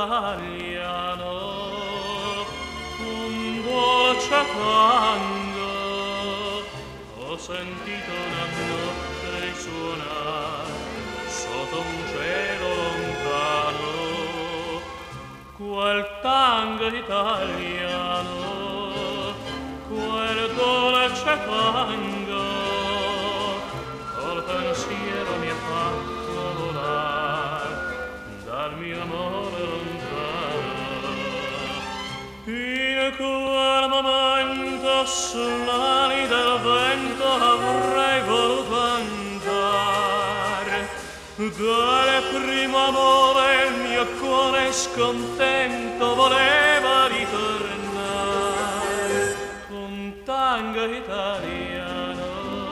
italiano, un dolce tango, ho sentito una notte risuonare sotto un cielo lontano, quel tango italiano, quel dolce tango, col pensiero mi ha fatto volare dal mio amore lontano. In quel momento sull'ali del vento avrei voluto andare, dal primo amore il mio cuore scontento voleva ritornare. Un tango italiano,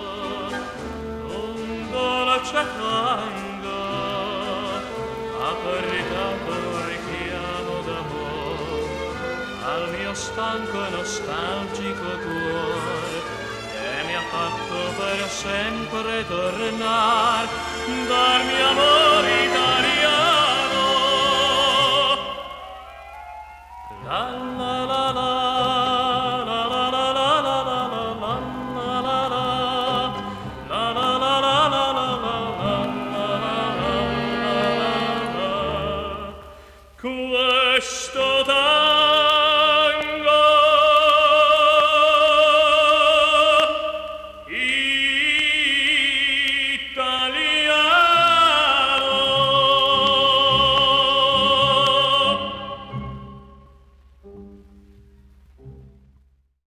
un dolce tango, ha portato un richiamo d'amore al mio stanco e nostalgico cuore, che mi ha fatto per sempre tornare dal mio amore italiano.